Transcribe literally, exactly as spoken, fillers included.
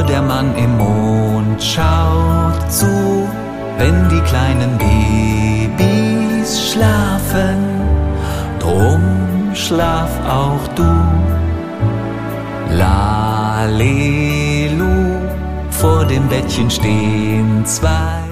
nur der Mann im Mond schaut zu, wenn die kleinen Babys schlafen. Drum schlaf auch du. Lalelu, vor dem Bettchen stehen zwei